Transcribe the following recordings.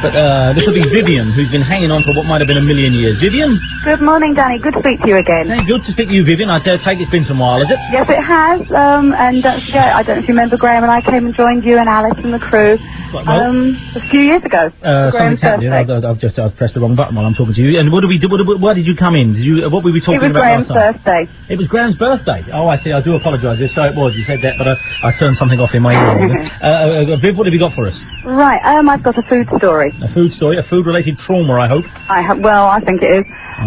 But this will be Vivian, who's been hanging on for what might have been a million years. Vivian? Good morning, Danny. Good to speak to you again. Hey, good to speak to you, Vivian. I dare take it's been some while, is it? Yes, it has. And don't forget, I don't know if you remember, Graham and I came and joined you and Alice and the crew a few years ago. Something's happened. I've pressed the wrong button while I'm talking to you. And why did you come in? What were we talking about last time? It was Graham's birthday. It was Graham's birthday. Oh, I see. I do apologise. So it was. You said that, but I turned something off in my ear. Viv, what have you got for us? Right. I've got a food story. A food story? A food-related trauma, I hope? Well, I think it is.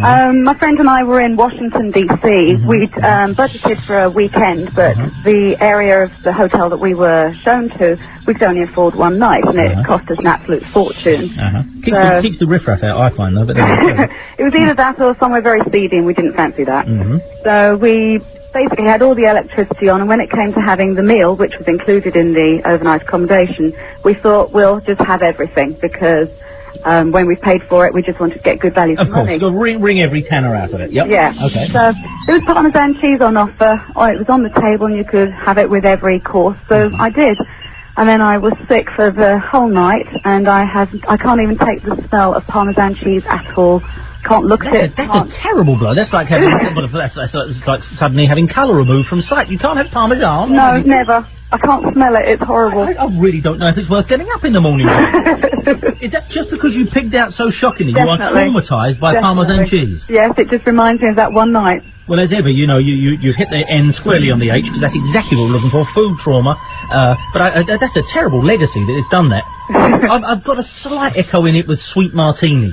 My friend and I were in Washington, D.C. We'd budgeted for a weekend, but the area of the hotel that we were shown to, we could only afford one night, and it cost us an absolute fortune. Keeps the riffraff out, I find, though. But it was either that or somewhere very seedy, and we didn't fancy that. So we basically had all the electricity on, and when it came to having the meal, which was included in the overnight accommodation, we thought we'll just have everything, because when we paid for it, we just wanted to get good value for money. Of course, wring every tanner out of it. Yep. Yeah. Okay. So there was Parmesan cheese on offer. It was on the table, and you could have it with every course. So I did. And then I was sick for the whole night, and I can't even take the smell of Parmesan cheese at all. Can't look at it. That's a terrible blow. That's like having that's like suddenly having colour removed from sight. You can't have Parmesan. No, never. I can't smell it. It's horrible. I really don't know if it's worth getting up in the morning. Is that just because you pigged out so shockingly? Definitely. You are traumatised by Parmesan cheese? Yes, it just reminds me of that one night. Well, as ever, you hit the N squarely on the H, because that's exactly what we're looking for, food trauma. But that's a terrible legacy that it's done that. I've got a slight echo in it with sweet martini.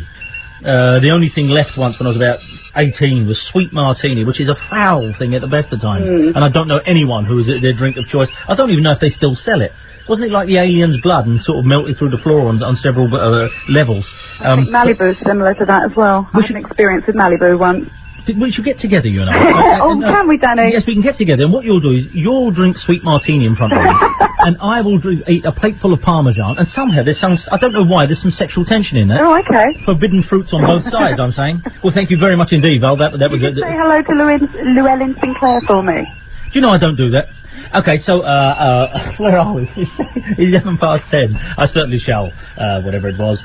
The only thing left once when I was about 18 was sweet martini, which is a foul thing at the best of times. And I don't know anyone who is their drink of choice. I don't even know if they still sell it. Wasn't it like the alien's blood and sort of melted through the floor on several levels? I think Malibu's similar to that as well. I had an experience with Malibu once. We should get together, you and I. Can we, Danny? Yes, we can get together, and what you'll do is, you'll drink sweet martini in front of me, and I will eat a plate full of Parmesan, and somehow there's I don't know why, there's some sexual tension in there. Oh, okay. Forbidden fruits on both sides, I'm saying. Well, thank you very much indeed, Val. That was say hello to Llewellyn Sinclair for me. Do you know I don't do that? Okay, so, where are we? It's 11 past 10. I certainly shall, whatever it was.